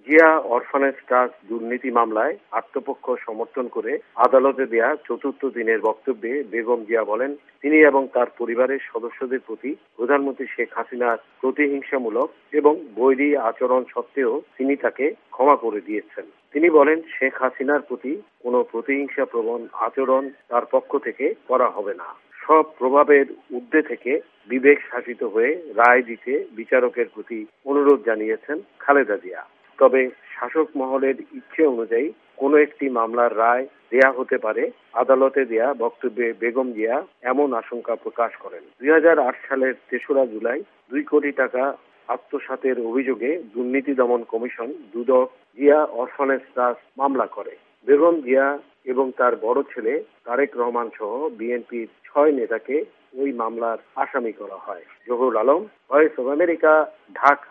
Zia orphanage trust দুর্নীতি মামলায় আত্মপক্ষ সমর্থন করে আদালতে দেয়া চতুর্থ দিনের বক্তব্যে বেগম জিয়া বলেন, তিনি এবং তার পরিবারের সদস্যদের প্রতি প্রধানমন্ত্রী শেখ হাসিনার প্রতিহিংসামূলক এবং বৈরী আচরণ সত্ত্বেও তিনি তাকে ক্ষমা করে দিয়েছেন। তিনি বলেন, শেখ হাসিনার প্রতি কোনো প্রতিহিংসাপ্রবণ আচরণ তার পক্ষ থেকে করা হবে না। সব প্রভাবের ঊর্ধ্বে থেকে বিবেক শাসিত হয়ে রায় দিতে বিচারকের প্রতি অনুরোধ জানিয়েছেন খালেদা জিয়া। তবে শাসক মহলের ইচ্ছে অনুযায়ী কোনো একটি মামলার রায় দেয়া হতে পারে, আদালতে দেয়া বক্তব্যে বেগম জিয়া এমন আশঙ্কা প্রকাশ করেন। 2008 সালের 3রা জুলাই 2 কোটি টাকা আত্মসাতের অভিযোগে দুর্নীতি দমন কমিশন দুদক জিয়া অরফানেজ ট্রাস্ট মামলা করে। বেগম জিয়া এবং তার বড় ছেলে তারেক রহমান সহ বিএনপির 6 নেতাকে ওই মামলার আসামি করা হয়। Zahurul Alam, voice of America, Dhaka.